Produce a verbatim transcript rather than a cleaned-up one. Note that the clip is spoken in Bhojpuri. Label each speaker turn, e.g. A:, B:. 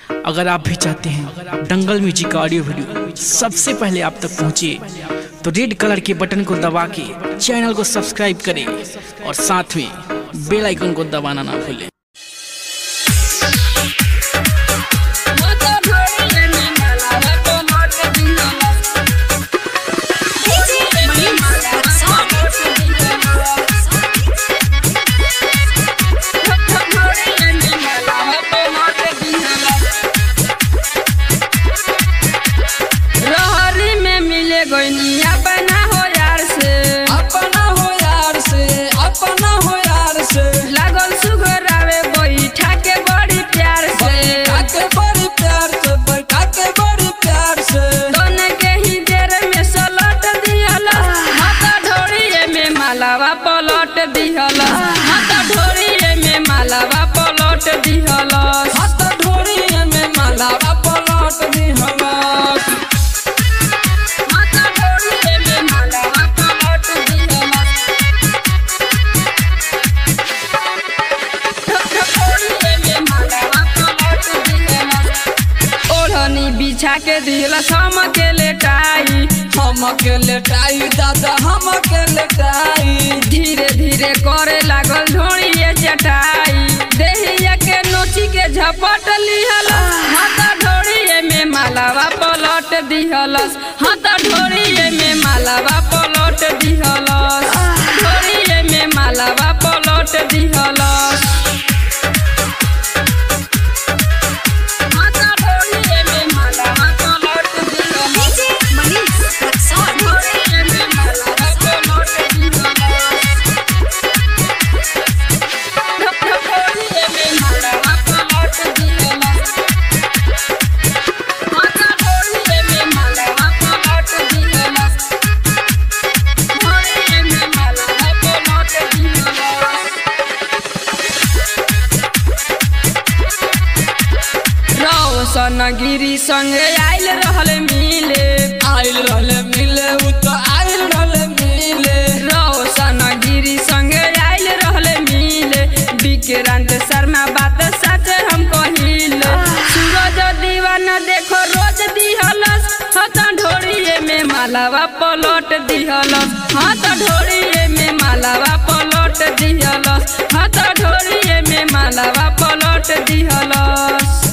A: अगर आप भी चाहते हैं दंगल म्यूजिक का ऑडियो वीडियो सबसे पहले आप तक पहुंचे तो रेड कलर के बटन को दबा के चैनल को सब्सक्राइब करें और साथ में बेल आइकन को दबाना ना भूलें।
B: अपना हो यार से
C: अपना हो यार से अपना हो यार से
B: लागल सुगरावे बैठा के बड़ी प्यार से
C: बैठा के बड़ी प्यार से बैठा के बड़ी प्यार से
B: दोनों के ही देर में सलट दिहला हाथ ढोरिए में मालावा पलट दिहला हाथ ढोरिए में मालावा पलट दिहला
C: हाथ ढोरिए में मालावा पलट दिहला
B: बिछा के दिला हम के लेटाई
C: हम के लेटाई दादा हम के लेटाई
B: धीरे धीरे करे लागल ढोड़िए चटाई देहिया के नोची के झपट लिहला हाथ ढोड़िए में मालावा पलट दिहलस हाथ ढोड़िए में मालावा पलट दिहलस ढोड़िए में मालावा पलट दिहलस गिरी संगे आइल रहल मिले
C: आइल रहल मिले उ तो आइल रहल मिले
B: रोशन गिरी संगे आइल रहल मिले विक्रांत शर्मा बात सच हम कहिले सूरज दीवाना देखो रोज दिहलस हाथ ढोरिए में मालावा पलट दिहलस हाथ ढोरिए में मालावा पलट दिहलस हाथ ढोरिए में मालावा पलट दिहलस।